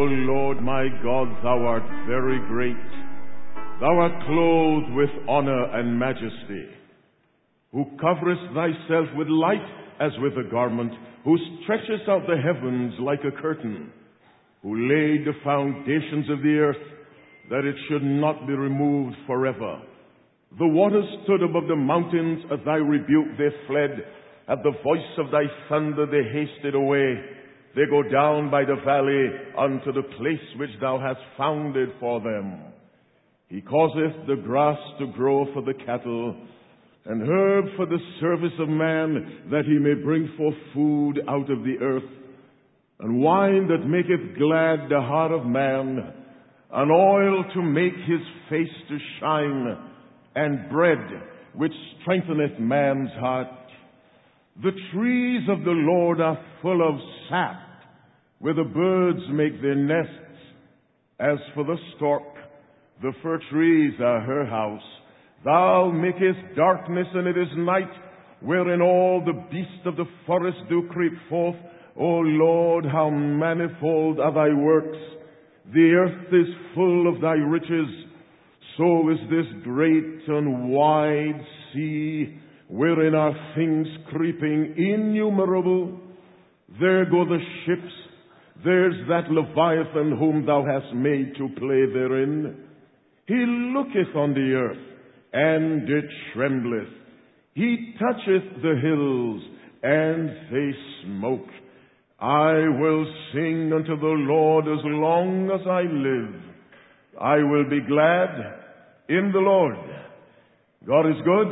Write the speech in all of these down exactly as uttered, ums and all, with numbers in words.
Lord my God, thou art very great. Thou art clothed with honor and majesty, who coverest thyself with light as with a garment, who stretchest out the heavens like a curtain, who laid the foundations of the earth, that it should not be removed forever. The waters stood above the mountains. At thy rebuke they fled. At the voice of thy thunder they hasted away. They go down by the valley unto the place which thou hast founded for them. He causeth the grass to grow for the cattle, and herb for the service of man, that he may bring forth food out of the earth, and wine that maketh glad the heart of man, and oil to make his face to shine, and bread which strengtheneth man's heart. The trees of the Lord are full of sap, where the birds make their nests. As for the stork, the fir trees are her house. Thou makest darkness, and it is night, wherein all the beasts of the forest do creep forth. O Lord, how manifold are thy works! The earth is full of thy riches. So is this great and wide sea, wherein are things creeping innumerable. There go the ships. There's that Leviathan whom thou hast made to play therein. He looketh on the earth, and it trembleth. He toucheth the hills, and they smoke. I will sing unto the Lord as long as I live. I will be glad in the Lord. God is good,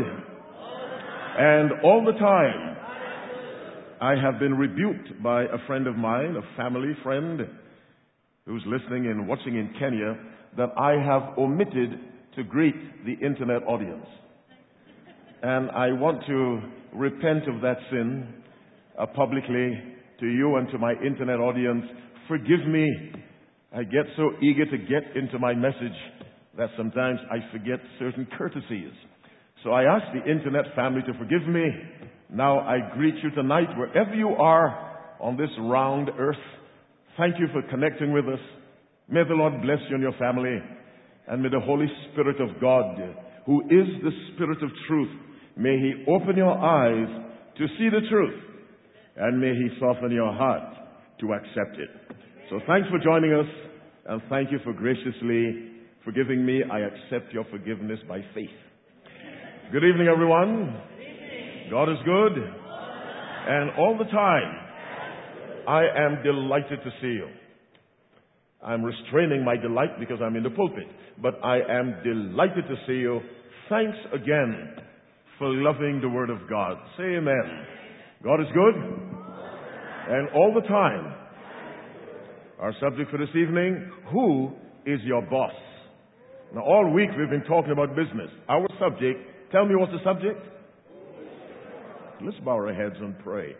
and all the time. I have been rebuked by a friend of mine, a family friend, who's listening and watching in Kenya, that I have omitted to greet the internet audience. And I want to repent of that sin uh, publicly to you and to my internet audience. Forgive me. I get so eager to get into my message that sometimes I forget certain courtesies. So I ask the internet family to forgive me. Now I greet you tonight, wherever you are on this round earth. Thank you for connecting with us. May the Lord bless you and your family. And may the Holy Spirit of God, who is the Spirit of truth, may He open your eyes to see the truth. And may He soften your heart to accept it. So thanks for joining us. And thank you for graciously forgiving me. I accept your forgiveness by faith. Good evening, everyone. God is good, and all the time. I am delighted to see you. I'm restraining my delight because I'm in the pulpit, but I am delighted to see you. Thanks again for loving the Word of God. Say amen. God is good, and all the time. Our subject for this evening: who is your boss? Now, all week we've been talking about business. Our subject, tell me what's the subject? Let's bow our heads and pray.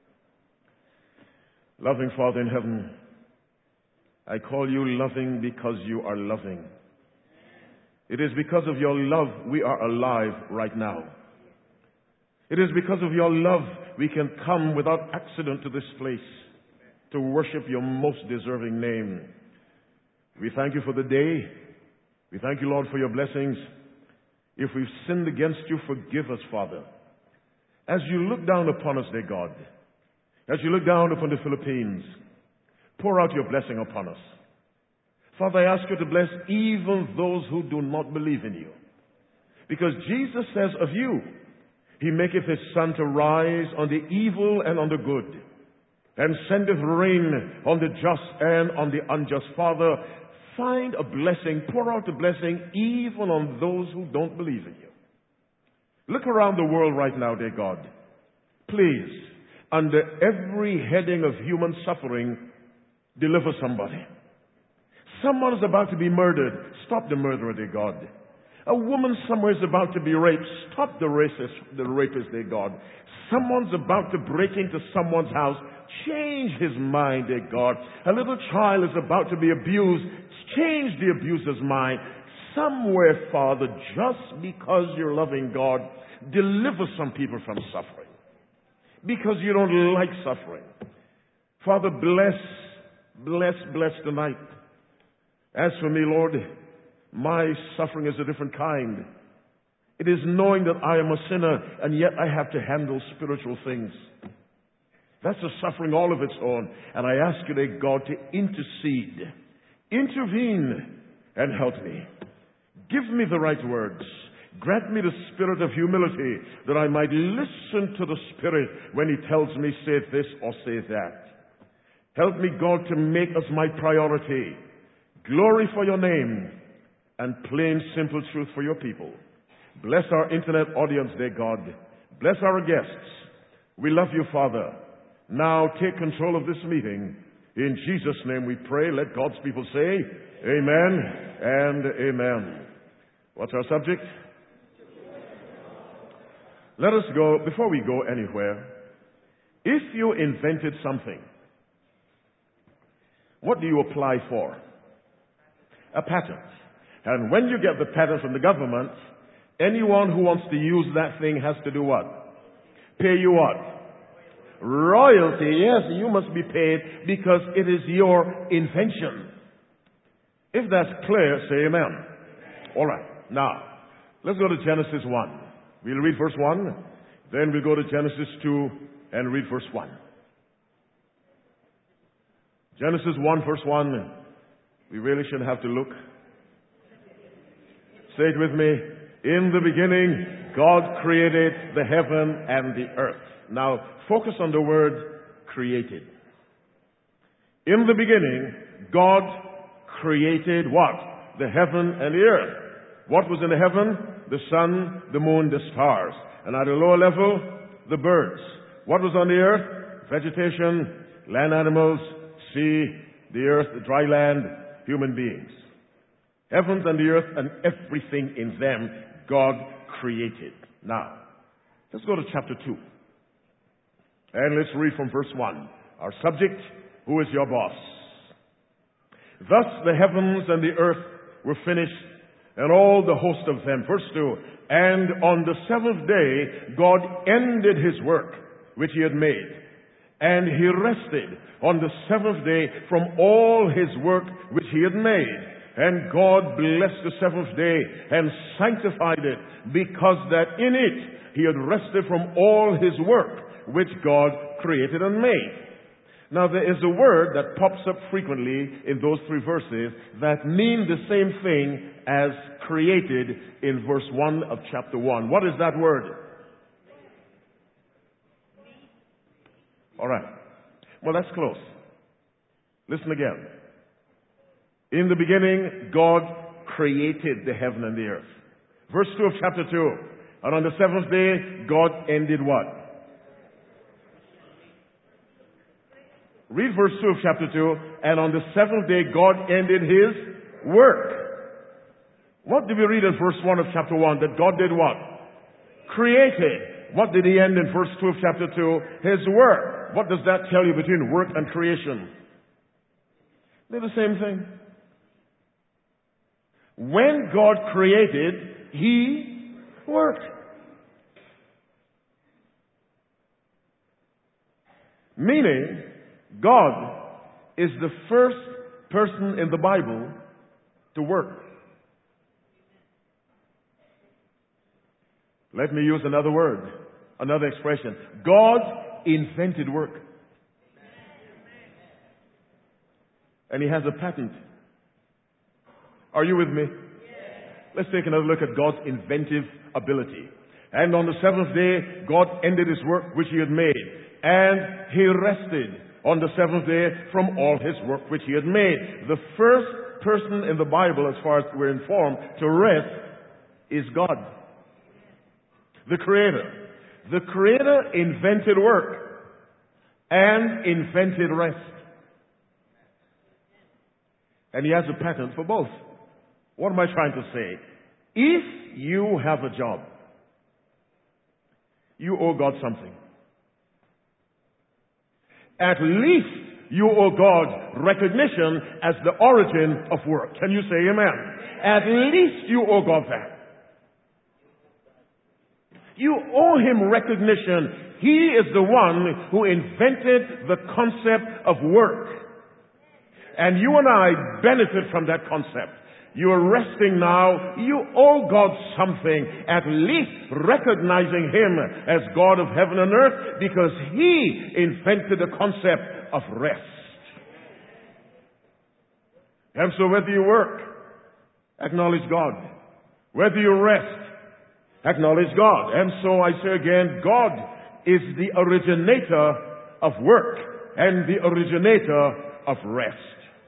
Loving Father in heaven, I call you loving because you are loving. It is because of your love we are alive right now. It is because of your love we can come without accident to this place to worship your most deserving name. We thank you for the day. We thank you, Lord, for your blessings. If we've sinned against you, forgive us, Father. As you look down upon us, dear God, as you look down upon the Philippines, pour out your blessing upon us. Father, I ask you to bless even those who do not believe in you. Because Jesus says of you, He maketh His sun to rise on the evil and on the good, and sendeth rain on the just and on the unjust. Father, find a blessing, pour out a blessing even on those who don't believe in you. Look around the world right now, dear God. Please, under every heading of human suffering, deliver somebody. Someone is about to be murdered. Stop the murderer, dear God. A woman somewhere is about to be raped. Stop the racist, the rapist, dear God. Someone's about to break into someone's house. Change his mind, dear God. A little child is about to be abused. Change the abuser's mind. Somewhere, Father, just because you're loving God, deliver some people from suffering. Because you don't like suffering. Father, bless, Bless, bless tonight. As for me, Lord, my suffering is a different kind. It is knowing that I am a sinner, and yet I have to handle spiritual things. That's a suffering all of its own. And I ask you, dear God, to intercede, intervene, and help me. Give me the right words. Grant me the spirit of humility, that I might listen to the Spirit when He tells me, say this or say that. Help me, God, to make us my priority glory for your name and plain, simple truth for your people. Bless our internet audience, dear God. Bless our guests. We love you, Father. Now take control of this meeting. In Jesus' name we pray. Let God's people say amen and amen. What's our subject? Let us go, before we go anywhere, if you invented something, what do you apply for? A patent. And when you get the patent from the government, anyone who wants to use that thing has to do what? Pay you what? Royalty. Yes, you must be paid because it is your invention. If that's clear, say amen. All right. Now, let's go to Genesis one. We'll read verse one, then we'll go to Genesis two and read verse one. Genesis one, verse one. We really shouldn't have to look. Say it with me. In the beginning, God created the heaven and the earth. Now, focus on the word created. In the beginning, God created what? The heaven and the earth. What was in the heaven? The sun, the moon, the stars. And at a lower level, the birds. What was on the earth? Vegetation, land animals, sea, the earth, the dry land, human beings. Heavens and the earth and everything in them, God created. Now, let's go to chapter two. And let's read from verse one. Our subject, who is your boss? Thus the heavens and the earth were finished, and all the host of them. Verse two. And on the seventh day, God ended His work, which He had made. And He rested on the seventh day from all His work, which He had made. And God blessed the seventh day and sanctified it, because that in it He had rested from all His work, which God created and made. Now there is a word that pops up frequently in those three verses that mean the same thing as created in verse one of chapter one. What is that word? All right. Well, that's close. Listen again. In the beginning, God created the heaven and the earth. Verse two of chapter two. And on the seventh day, God ended what? Read verse two of chapter two. And on the seventh day, God ended His work. What did we read in verse one of chapter one? That God did what? Created. What did He end in verse two of chapter two? His work. What does that tell you between work and creation? They're the same thing. When God created, He worked. Meaning, God is the first person in the Bible to work. Let me use another word, another expression. God invented work. And He has a patent. Are you with me? Let's take another look at God's inventive ability. And on the seventh day, God ended His work which He had made. And He rested on the seventh day from all His work which He had made. The first person in the Bible, as far as we're informed, to rest is God, the Creator. The Creator invented work and invented rest. And He has a patent for both. What am I trying to say? If you have a job, you owe God something. At least you owe God recognition as the origin of work. Can you say amen? At least you owe God that. You owe Him recognition. He is the one who invented the concept of work. And you and I benefit from that concept. You are resting now. You owe God something, at least recognizing Him as God of heaven and earth, because He invented the concept of rest. And so whether you work, acknowledge God. Whether you rest, acknowledge God. And so I say again, God is the originator of work and the originator of rest.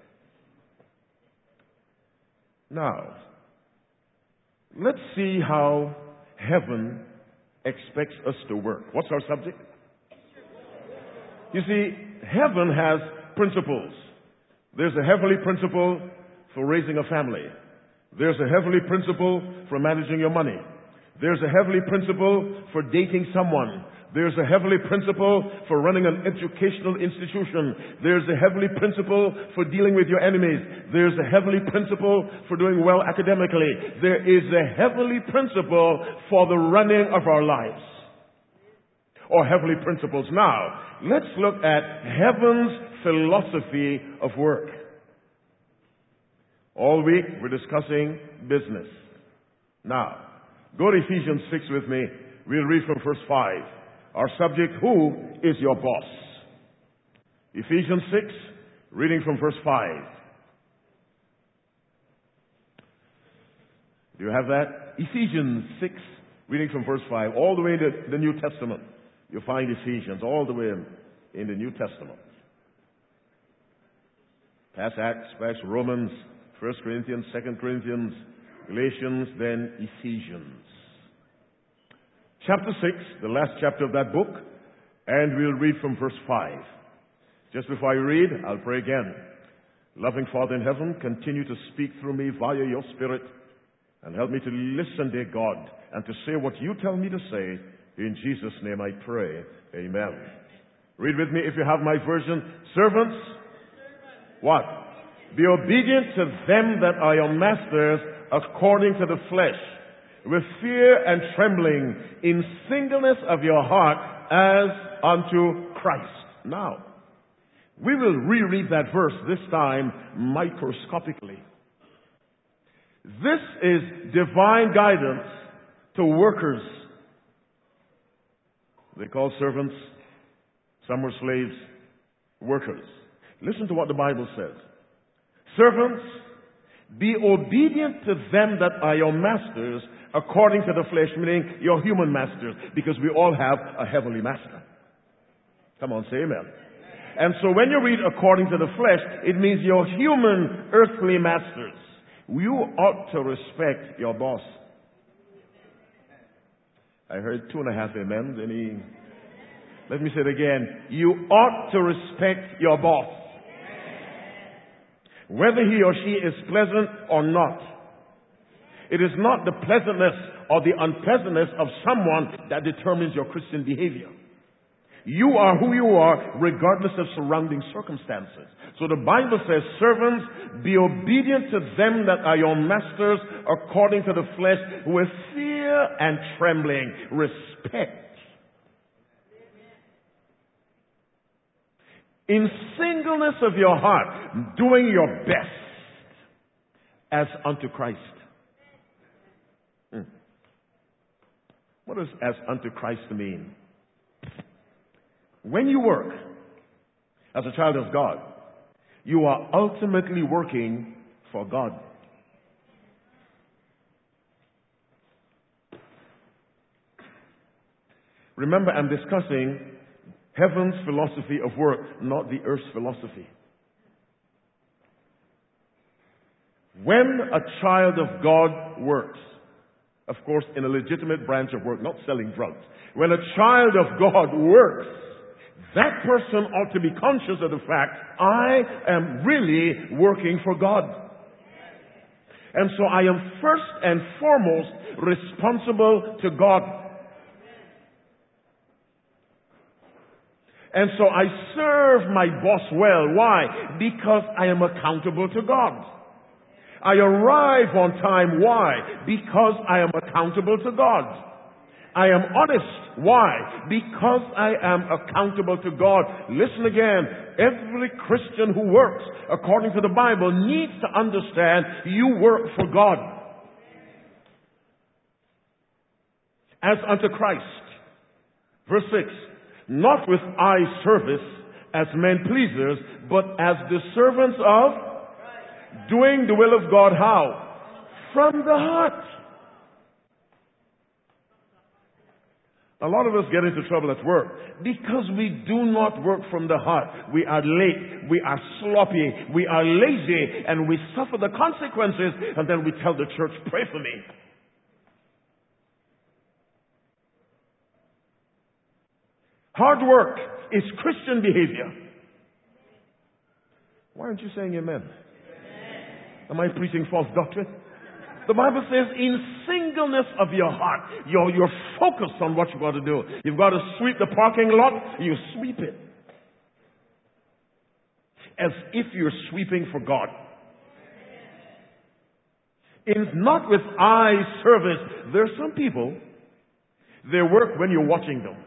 Now, let's see how heaven expects us to work. What's our subject? You see, heaven has principles. There's a heavenly principle for raising a family. There's a heavenly principle for managing your money. There's a heavenly principle for dating someone. There's a heavenly principle for running an educational institution. There's a heavenly principle for dealing with your enemies. There's a heavenly principle for doing well academically. There is a heavenly principle for the running of our lives. Or heavenly principles. Now, let's look at heaven's philosophy of work. All week we're discussing business. Now, go to Ephesians six with me. We'll read from verse five. Our subject, who is your boss? Ephesians six, reading from verse five. Do you have that? Ephesians six, reading from verse five, all the way to the New Testament. You'll find Ephesians all the way in, in the New Testament. Past Acts, past Romans, First Corinthians, Second Corinthians, Galatians, then Ephesians. Chapter six, the last chapter of that book, and we'll read from verse five. Just before I read, I'll pray again. Loving Father in heaven, continue to speak through me via your Spirit, and help me to listen, dear God, and to say what you tell me to say. In Jesus' name I pray. Amen. Read with me if you have my version. Servants, what? Be obedient to them that are your masters according to the flesh, with fear and trembling, in singleness of your heart, as unto Christ. Now, we will reread that verse, this time microscopically. This is divine guidance to workers. They call servants, some were slaves, workers. Listen to what the Bible says. Servants, be obedient to them that are your masters according to the flesh, meaning your human masters, because we all have a heavenly master. Come on, say amen. And so when you read according to the flesh, it means your human earthly masters. You ought to respect your boss. I heard two and a half amens. Any? Let me say it again. You ought to respect your boss, whether he or she is pleasant or not. It is not the pleasantness or the unpleasantness of someone that determines your Christian behavior. You are who you are regardless of surrounding circumstances. So the Bible says, servants, be obedient to them that are your masters according to the flesh, with fear and trembling. Respect. In singleness of your heart, doing your best as unto Christ. Hmm. What does as unto Christ mean? When you work as a child of God, you are ultimately working for God. Remember, I'm discussing heaven's philosophy of work, not the earth's philosophy. When a child of God works, of course, in a legitimate branch of work, not selling drugs. When a child of God works, that person ought to be conscious of the fact, I am really working for God. And so I am first and foremost responsible to God. And so I serve my boss well. Why? Because I am accountable to God. I arrive on time. Why? Because I am accountable to God. I am honest. Why? Because I am accountable to God. Listen again. Every Christian who works according to the Bible needs to understand you work for God as unto Christ. Verse six, not with eye service as men pleasers, but as the servants of doing the will of God. How? From the heart. A lot of us get into trouble at work because we do not work from the heart. We are late, we are sloppy, we are lazy, and we suffer the consequences, and then we tell the church, pray for me. Hard work is Christian behavior. Why aren't you saying amen? Am I preaching false doctrine? The Bible says in singleness of your heart, you're, you're focused on what you've got to do. You've got to sweep the parking lot, you sweep it. As if you're sweeping for God. It's not with eye service. There are some people, they work when you're watching them.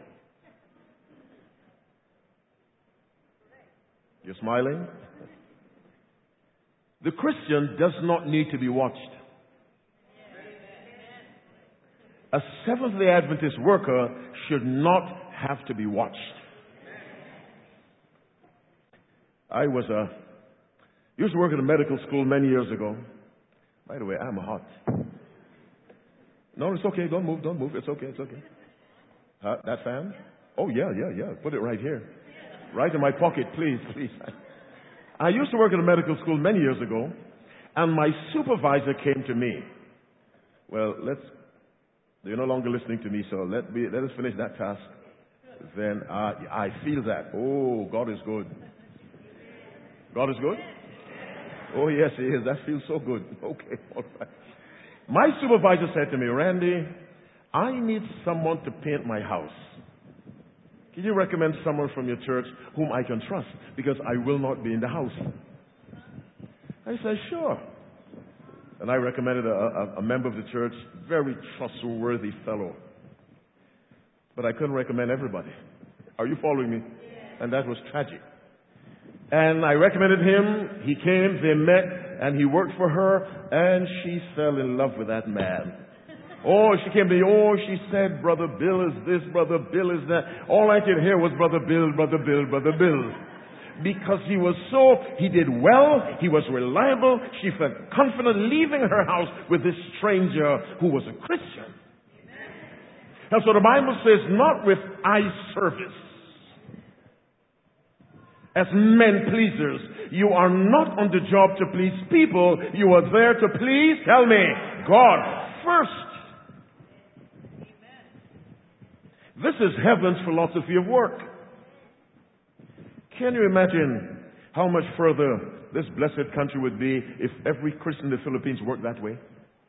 You're smiling? The Christian does not need to be watched. A Seventh-day Adventist worker should not have to be watched. I was a, used to work at a medical school many years ago. By the way, I'm hot. No, it's okay. Don't move. Don't move. It's okay. It's okay. Uh, that fan? Oh, yeah, yeah, yeah. Put it right here. Right in my pocket, please, please. I used to work at a medical school many years ago, and my supervisor came to me. Well, let's, you're no longer listening to me, so let me, let us finish that task. Then uh, I feel that. Oh, God is good. God is good? Oh, yes, He is. That feels so good. Okay, all right. My supervisor said to me, Randy, I need someone to paint my house. Can you recommend someone from your church whom I can trust? Because I will not be in the house. I said, sure. And I recommended a, a, a member of the church, very trustworthy fellow. But I couldn't recommend everybody. Are you following me? And that was tragic. And I recommended him. He came, they met, and he worked for her, and she fell in love with that man. Oh, she came to me. Oh, she said, Brother Bill is this, Brother Bill is that. All I could hear was Brother Bill, Brother Bill, Brother Bill. Because he was so, he did well, he was reliable, she felt confident leaving her house with this stranger who was a Christian. And so the Bible says, not with eye service, as men pleasers. You are not on the job to please people, you are there to please, tell me, God first. This is heaven's philosophy of work. Can you imagine how much further this blessed country would be if every Christian in the Philippines worked that way?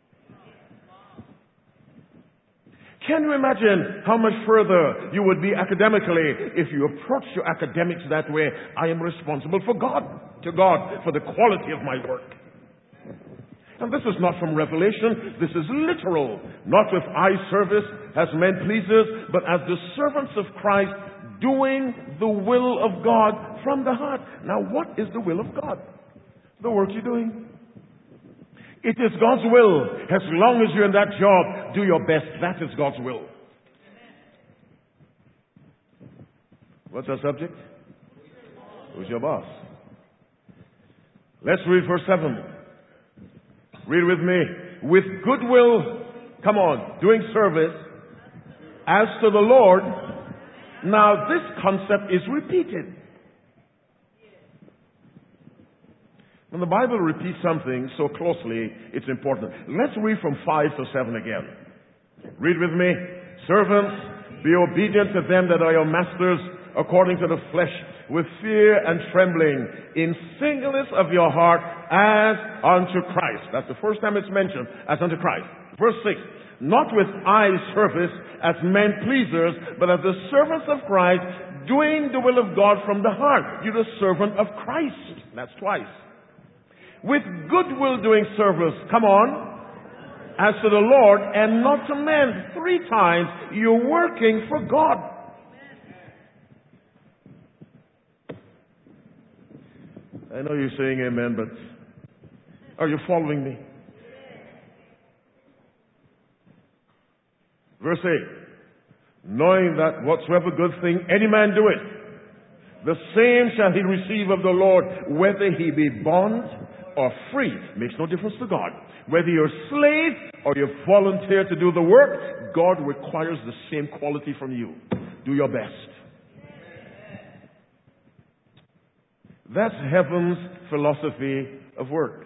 Can you imagine how much further you would be academically if you approach your academics that way? I am responsible for God, to God, for the quality of my work. And this is not from Revelation. This is literal. Not with eye service as men pleasers, but as the servants of Christ doing the will of God from the heart. Now, what is the will of God? The work you're doing. It is God's will. As long as you're in that job, do your best. That is God's will. What's our subject? Who's your boss? Let's read verse seven. Read with me. With goodwill, come on, doing service, as to the Lord. Now this concept is repeated. When the Bible repeats something so closely, it's important. Let's read from five to seven again. Read with me. Servants, be obedient to them that are your masters according to the flesh, with fear and trembling, in singleness of your heart, as unto Christ. That's the first time it's mentioned, as unto Christ. Verse six, not with eye service as men pleasers, but as the servants of Christ, doing the will of God from the heart. You're the servant of Christ. That's twice. With goodwill doing service, come on, as to the Lord and not to men. Three times you're working for God. I know you're saying amen, but are you following me? Verse eight. Knowing that whatsoever good thing any man doeth, the same shall he receive of the Lord, whether he be bond or free. Makes no difference to God. Whether you're a slave or you volunteer to do the work, God requires the same quality from you. Do your best. That's heaven's philosophy of work.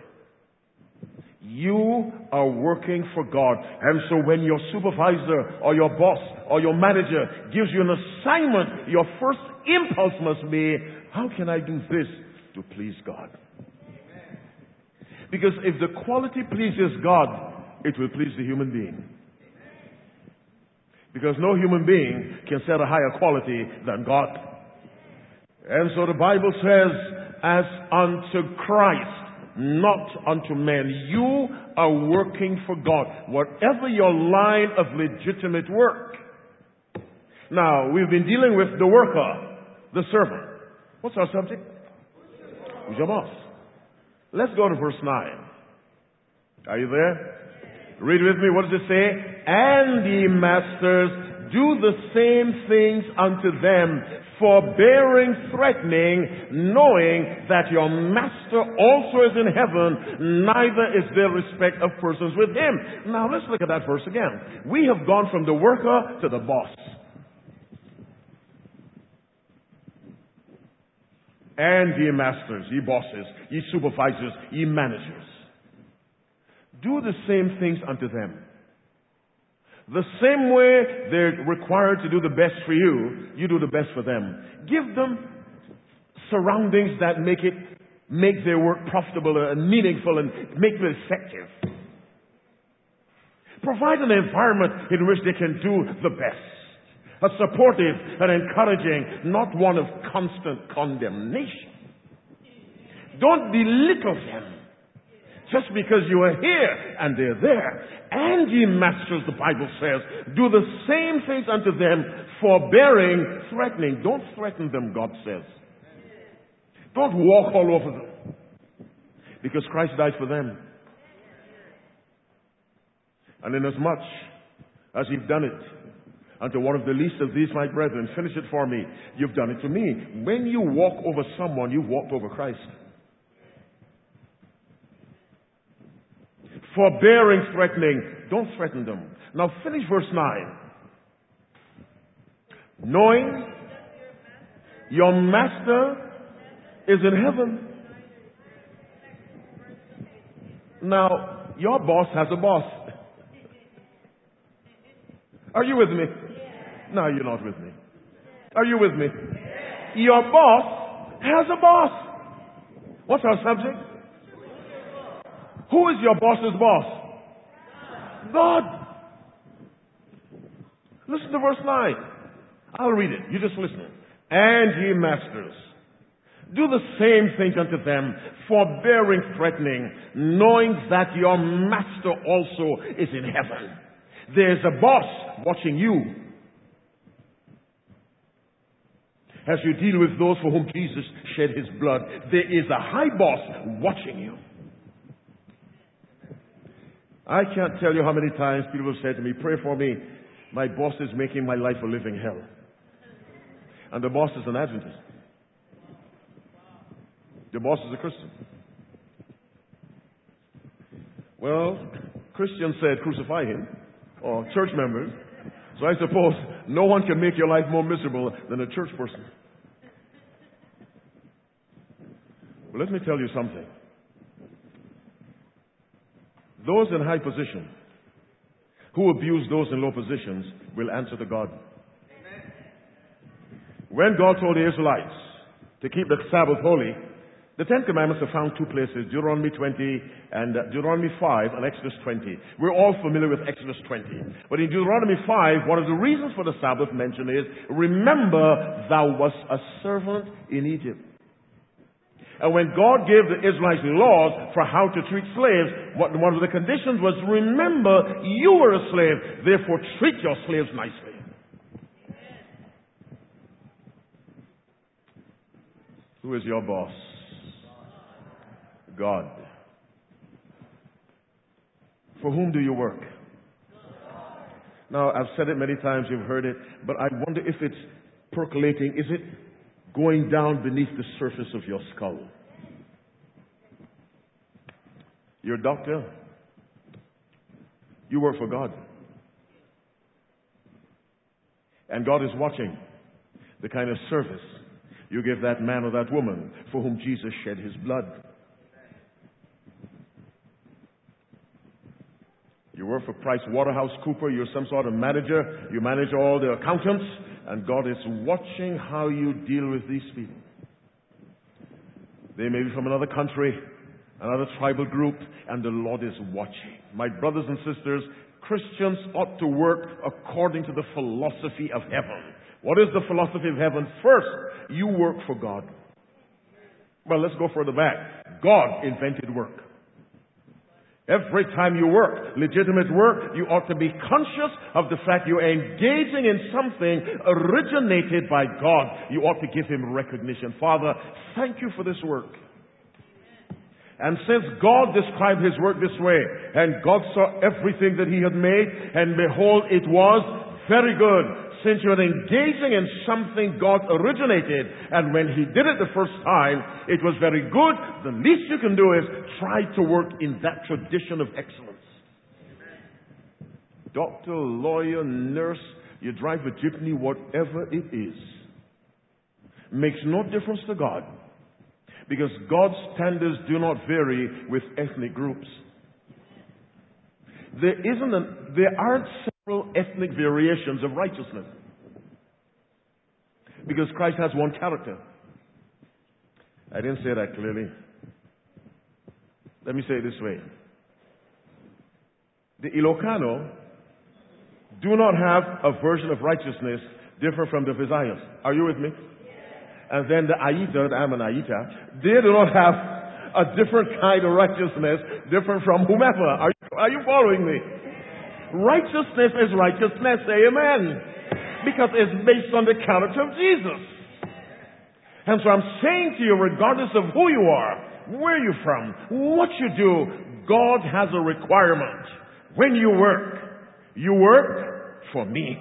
You are working for God. And so when your supervisor or your boss or your manager gives you an assignment, your first impulse must be, how can I do this to please God? Because if the quality pleases God, it will please the human being. Because no human being can set a higher quality than God. And so the Bible says, as unto Christ, not unto men. You are working for God. Whatever your line of legitimate work. Now, we've been dealing with the worker, the servant. What's our subject? Who's your boss? Let's go to verse nine. Are you there? Read with me. What does it say? And ye masters, do the same things unto them, forbearing, threatening, knowing that your master also is in heaven, neither is there respect of persons with him. Now let's look at that verse again. We have gone from the worker to the boss. And ye masters, ye bosses, ye supervisors, ye managers, do the same things unto them. The same way they're required to do the best for you, you do the best for them. Give them surroundings that make it, make their work profitable and meaningful and make it effective. Provide an environment in which they can do the best. A supportive and encouraging, not one of constant condemnation. Don't belittle them just because you are here and they're there. And ye masters, the Bible says, do the same things unto them, forbearing, threatening. Don't threaten them, God says. Don't walk all over them. Because Christ died for them. And inasmuch as you've done it unto one of the least of these my brethren, finish it for me, you've done it to me. When you walk over someone, you've walked over Christ. Forbearing, threatening. Don't threaten them. Now finish verse nine. Knowing your master is in heaven. Now, your boss has a boss. Are you with me? No, you're not with me. Are you with me? Your boss has a boss. What's our subject? Who is your boss's boss? God. Listen to verse nine. I'll read it. You just listen. And ye masters, do the same thing unto them, forbearing, threatening, knowing that your master also is in heaven. There's a boss watching you. As you deal with those for whom Jesus shed his blood, there is a high boss watching you. I can't tell you how many times people have said to me, pray for me. My boss is making my life a living hell. And the boss is an Adventist. The boss is a Christian. Well, Christians said crucify him, or church members. So I suppose no one can make your life more miserable than a church person. But let me tell you something. Those in high position who abuse those in low positions will answer to God. Amen. When God told the Israelites to keep the Sabbath holy, the Ten Commandments are found two places, Deuteronomy twenty and uh, Deuteronomy five and Exodus twenty. We're all familiar with Exodus twenty. But in Deuteronomy five, one of the reasons for the Sabbath mentioned is, remember thou wast a servant in Egypt. And when God gave the Israelites laws for how to treat slaves, one of the conditions was, remember, you were a slave, therefore treat your slaves nicely. Who is your boss? God. For whom do you work? Now, I've said it many times, you've heard it, but I wonder if it's percolating. Is it going down beneath the surface of your skull? You're a doctor. You work for God. And God is watching the kind of service you give that man or that woman for whom Jesus shed his blood. You work for Price Waterhouse Cooper, you're some sort of manager, you manage all the accountants, and God is watching how you deal with these people. They may be from another country, another tribal group, and the Lord is watching. My brothers and sisters, Christians ought to work according to the philosophy of heaven. What is the philosophy of heaven? First, you work for God. Well, let's go further back. God invented work. Every time you work, legitimate work, you ought to be conscious of the fact you're engaging in something originated by God. You ought to give Him recognition. Father, thank you for this work. And since God described His work this way, and God saw everything that He had made, and behold, it was very good. Since you're engaging in something God originated, and when He did it the first time, it was very good, the least you can do is try to work in that tradition of excellence. Amen. Doctor, lawyer, nurse, you drive a jeepney, whatever it is, makes no difference to God, because God's standards do not vary with ethnic groups. There isn't a, there aren't several ethnic variations of righteousness, because Christ has one character. I didn't say that clearly. Let me say it this way. The Ilocano do not have a version of righteousness different from the Visayas. Are you with me? And then the Aita, I'm an Aita, they do not have a different kind of righteousness different from whomever. Are you, are you following me? Righteousness is righteousness, say amen. Because it's based on the character of Jesus. And so I'm saying to you, regardless of who you are, where you're from, what you do, God has a requirement. When you work, you work for me.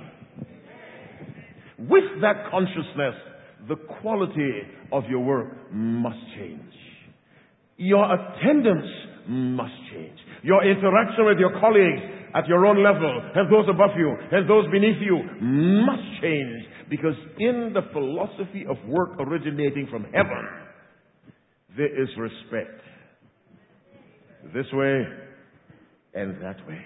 With that consciousness, the quality of your work must change. Your attendance must change. Your interaction with your colleagues at your own level, and those above you, and those beneath you, must change. Because in the philosophy of work originating from heaven, there is respect. This way and that way.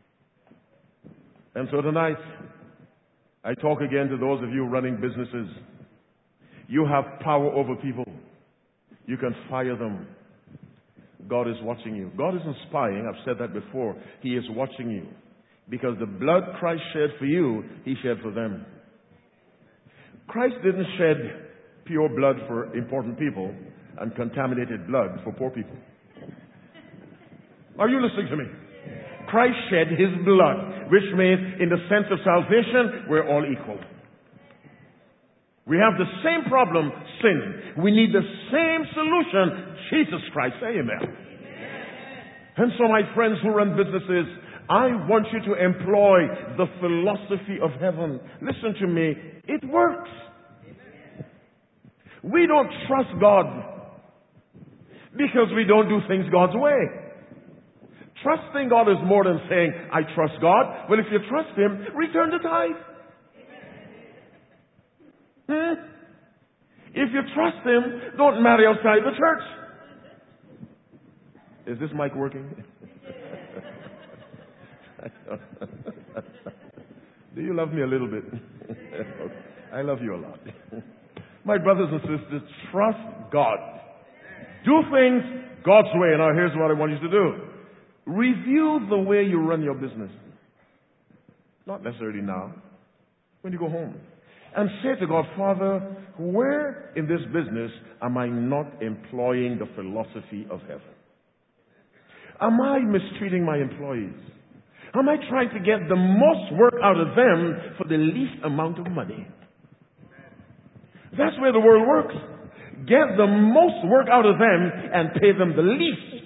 And so tonight, I talk again to those of you running businesses. You have power over people. You can fire them. God is watching you. God isn't spying. I've said that before. He is watching you. Because the blood Christ shed for you, He shed for them. Christ didn't shed pure blood for important people and contaminated blood for poor people. Are you listening to me? Christ shed His blood, which means in the sense of salvation, we're all equal. We have the same problem, sin. We need the same solution, Jesus Christ. Say amen. Amen. And so, my friends who run businesses, I want you to employ the philosophy of heaven. Listen to me. It works. We don't trust God because we don't do things God's way. Trusting God is more than saying, I trust God. Well, if you trust Him, return the tithe. Hmm? If you trust Him, don't marry outside the church. Is this mic working? Do you love me a little bit? I love you a lot. My brothers and sisters, trust God. Do things God's way. Now here's what I want you to do. Review the way you run your business. Not necessarily now. When you go home. And say to God, Father, where in this business am I not employing the philosophy of heaven? Am I mistreating my employees? Am I trying to get the most work out of them for the least amount of money? That's where the world works. get the most work out of them and pay them the least.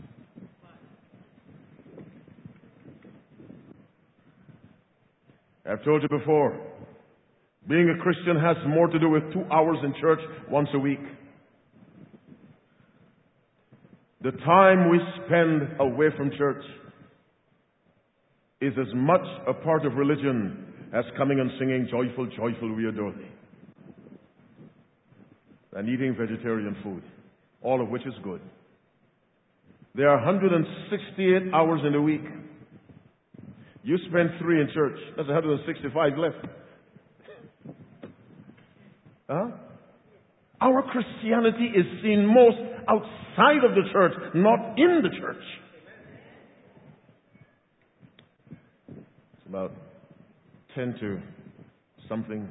I've told you before, being a Christian has more to do with two hours in church once a week. The time we spend away from church is as much a part of religion as coming and singing "Joyful, joyful, we adore thee," and eating vegetarian food, all of which is good. There are one hundred sixty-eight hours in a week. You spend three in church. That's one hundred sixty-five left. Huh? Our Christianity is seen most outside of the church, not in the church. It's about ten to something.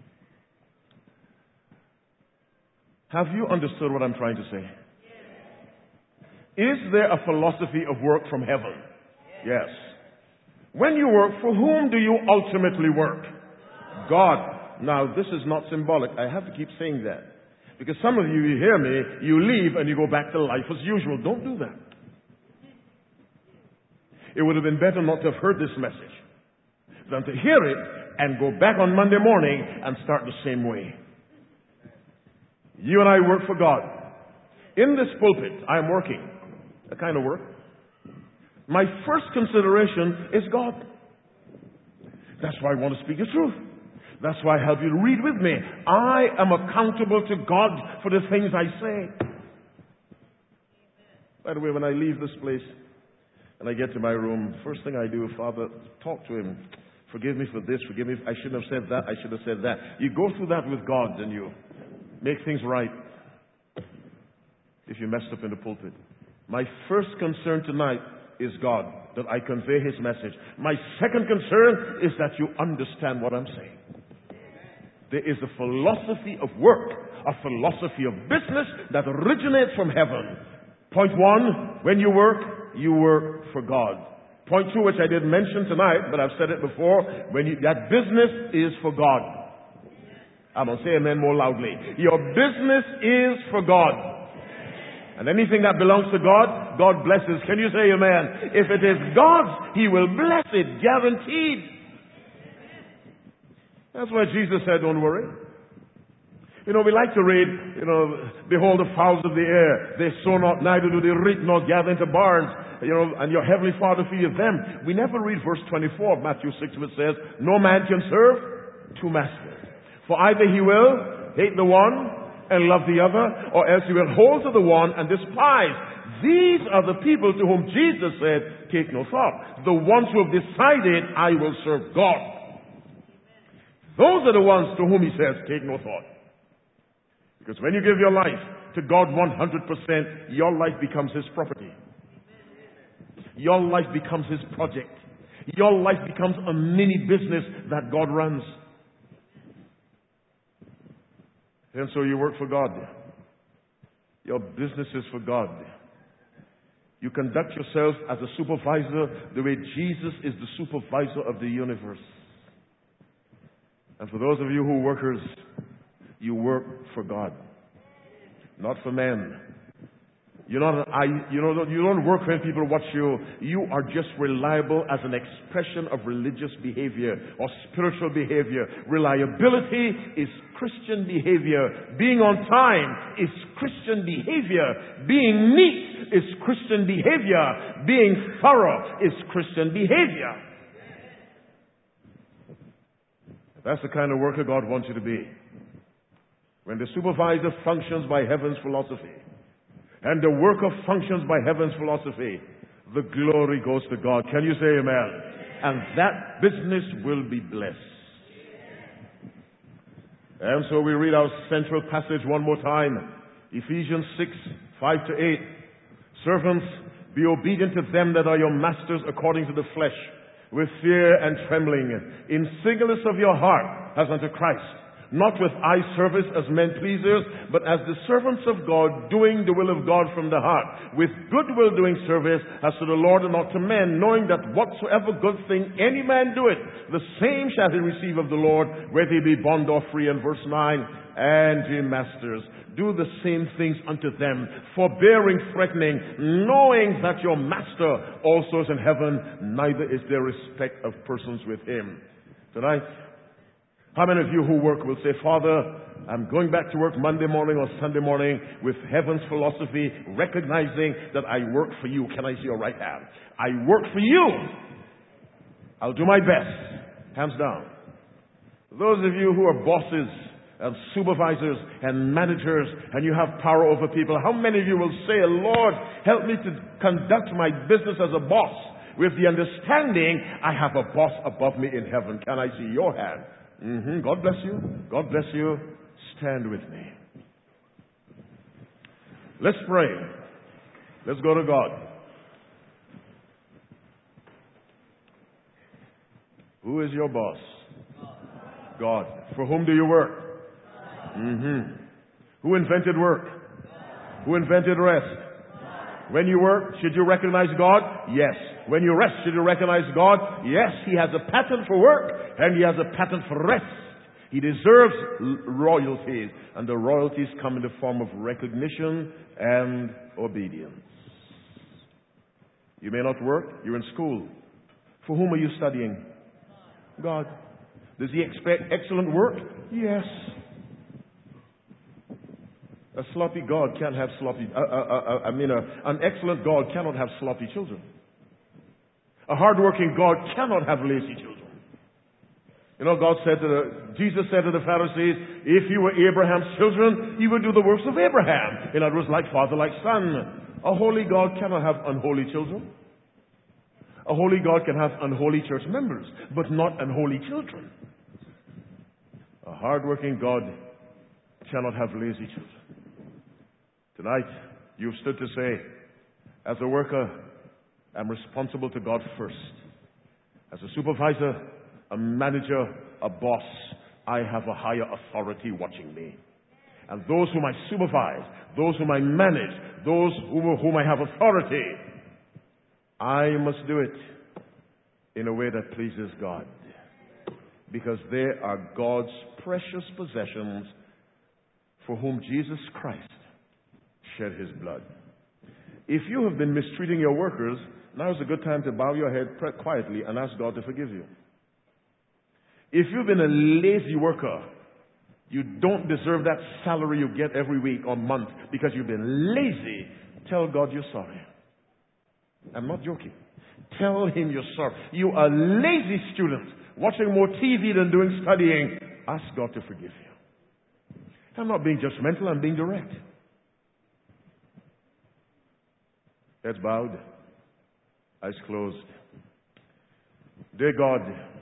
Have you understood what I'm trying to say? Is there a philosophy of work from heaven? Yes. When you work, for whom do you ultimately work? God. Now, this is not symbolic. I have to keep saying that. Because some of you, you hear me, you leave and you go back to life as usual. Don't do that. It would have been better not to have heard this message than to hear it and go back on Monday morning and start the same way. You and I work for God. In this pulpit, I am working. A kind of work. My first consideration is God. That's why I want to speak the truth. That's why I help you to read with me. I am accountable to God for the things I say. By the way, when I leave this place and I get to my room, first thing I do, Father, talk to Him. Forgive me for this, forgive me. I shouldn't have said that, I should have said that. You go through that with God and you make things right if you messed up in the pulpit. My first concern tonight is God, that I convey His message. My second concern is that you understand what I'm saying. There is a philosophy of work, a philosophy of business that originates from heaven. Point one, when you work, you work for God. Point two, which I didn't mention tonight, but I've said it before, when you, that business is for God. I'm going to say amen more loudly. Your business is for God. And anything that belongs to God, God blesses. Can you say amen? If it is God's, He will bless it, guaranteed. That's why Jesus said, don't worry. You know, we like to read, you know, behold the fowls of the air. They sow not, neither do they reap, nor gather into barns. You know, and your heavenly Father feedeth them. We never read verse twenty-four of Matthew six, which says, no man can serve two masters. For either he will hate the one and love the other, or else he will hold to the one and despise. These are the people to whom Jesus said, take no thought. The ones who have decided, I will serve God. Those are the ones to whom He says, take no thought. Because when you give your life to God one hundred percent, your life becomes His property. Your life becomes His project. Your life becomes a mini business that God runs. And so you work for God. Your business is for God. You conduct yourself as a supervisor the way Jesus is the supervisor of the universe. And for those of you who are workers, you work for God, not for men. You're not, I, you know, you don't work when people watch you. You are just reliable as an expression of religious behavior or spiritual behavior. Reliability is Christian behavior. Being on time is Christian behavior. Being neat is Christian behavior. Being thorough is Christian behavior. That's the kind of worker God wants you to be. When the supervisor functions by heaven's philosophy, and the worker functions by heaven's philosophy, the glory goes to God. Can you say amen? And that business will be blessed. And so we read our central passage one more time. Ephesians six, five to eight. Servants, be obedient to them that are your masters according to the flesh, with fear and trembling, in singleness of your heart, as unto Christ. not with eye service as men pleasers, but as the servants of God, doing the will of God from the heart, with goodwill doing service as to the Lord and not to men, knowing that whatsoever good thing any man doeth, the same shall he receive of the Lord, whether he be bond or free. And verse nine, and ye masters, do the same things unto them, forbearing, threatening, knowing that your master also is in heaven, neither is there respect of persons with him. Tonight, how many of you who work will say, Father, I'm going back to work Monday morning or Sunday morning with heaven's philosophy, recognizing that I work for you. Can I see your right hand? I work for you. I'll do my best. Hands down. Those of you who are bosses and supervisors and managers and you have power over people, how many of you will say, Lord, help me to conduct my business as a boss with the understanding I have a boss above me in heaven? Can I see your hand? Mm-hmm. God bless you. God bless you. Stand with me. Let's pray. Let's go to God. Who is your boss? God. For whom do you work? Mm-hmm. Who invented work? Who invented rest? When you work, should you recognize God? Yes. When you rest, should you recognize God? Yes. He has a pattern for work and He has a pattern for rest. He deserves royalties, and the royalties come in the form of recognition and obedience. You may not work. You're in school. For whom are you studying? God. Does He expect excellent work? Yes. A sloppy God can't have sloppy, uh, uh, uh, I mean, uh, an excellent God cannot have sloppy children. A hardworking God cannot have lazy children. You know, God said to the, Jesus said to the Pharisees, if you were Abraham's children, you would do the works of Abraham. In other words, like father, like son. A holy God cannot have unholy children. A holy God can have unholy church members, but not unholy children. A hardworking God cannot have lazy children. Tonight, you've stood to say, as a worker, I'm responsible to God first. As a supervisor, a manager, a boss, I have a higher authority watching me. And those whom I supervise, those whom I manage, those whom, whom I have authority, I must do it in a way that pleases God. Because they are God's precious possessions for whom Jesus Christ shed His blood. If you have been mistreating your workers, now is a good time to bow your head quietly and ask God to forgive you. If you've been a lazy worker, you don't deserve that salary you get every week or month because you've been lazy, tell God you're sorry. I'm not joking. Tell Him you're sorry. You are a lazy student, watching more T V than doing studying. Ask God to forgive you. I'm not being judgmental, I'm being direct. Heads bowed, eyes closed. Dear God,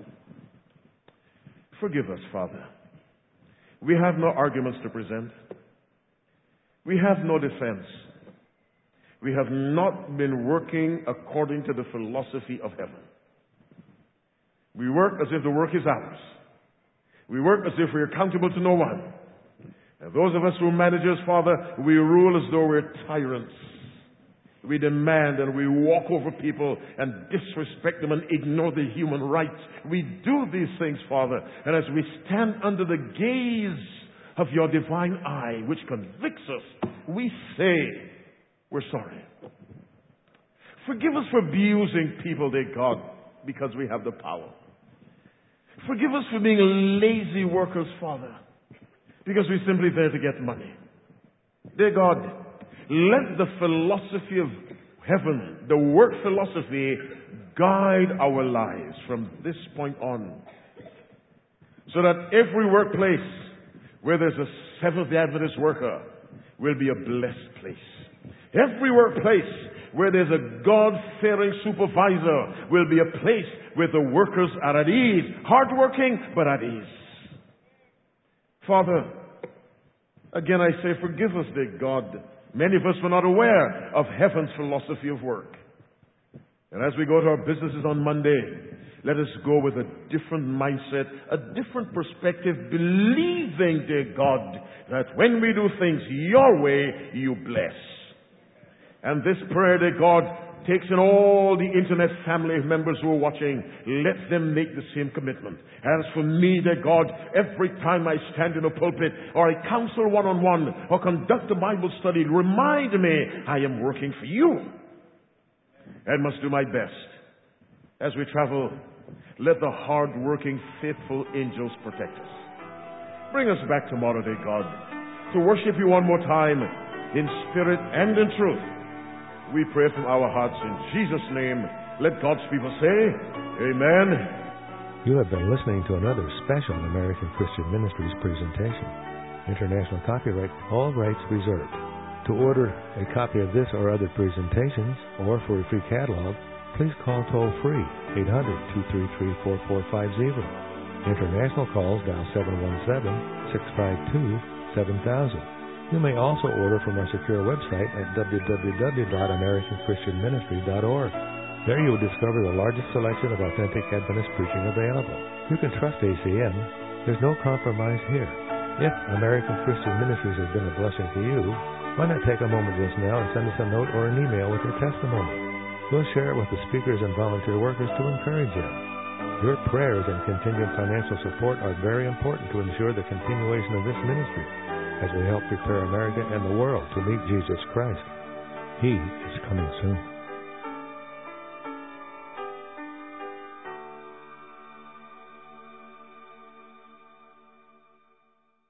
forgive us, Father. We have no arguments to present. We have no defense. We have not been working according to the philosophy of heaven. We work as if the work is ours. We work as if we're accountable to no one. And those of us who are managers, Father, we rule as though we're tyrants. We demand and we walk over people and disrespect them and ignore the human rights. We do these things, Father. And as we stand under the gaze of your divine eye, which convicts us, we say, we're sorry. Forgive us for abusing people, dear God, because we have the power. Forgive us for being lazy workers, Father, because we're simply there to get money. Dear God, let the philosophy of heaven, the work philosophy, guide our lives from this point on. So that every workplace where there's a Seventh-day Adventist worker will be a blessed place. Every workplace where there's a God-fearing supervisor will be a place where the workers are at ease, hardworking, but at ease. Father, again I say, forgive us, dear God. Many of us were not aware of heaven's philosophy of work. And as we go to our businesses on Monday, Let us go with a different mindset, a different perspective, believing, dear God, that when we do things your way, you bless. And this prayer, dear God, takes in all the internet family members who are watching. Let them make the same commitment. As for me, dear God, every time I stand in a pulpit or I counsel one-on-one or conduct a Bible study, remind me I am working for you and must do my best. As we travel, let the hard-working, faithful angels protect us. Bring us back tomorrow, dear God, to worship you one more time in spirit and in truth. We pray from our hearts in Jesus' name. Let God's people say, Amen. You have been listening to another special American Christian Ministries presentation. International copyright, all rights reserved. To order a copy of this or other presentations, or for a free catalog, please call toll-free eight hundred, two three three, four four five zero. International calls dial seven one seven, six five two, seven thousand. You may also order from our secure website at w w w dot american christian ministry dot org. There you will discover the largest selection of authentic Adventist preaching available. You can trust A C M. There's no compromise here. If American Christian Ministries has been a blessing to you, why not take a moment just now and send us a note or an email with your testimony? We'll share it with the speakers and volunteer workers to encourage you. Your prayers and contingent financial support are very important to ensure the continuation of this ministry as we help prepare America and the world to meet Jesus Christ. He is coming soon.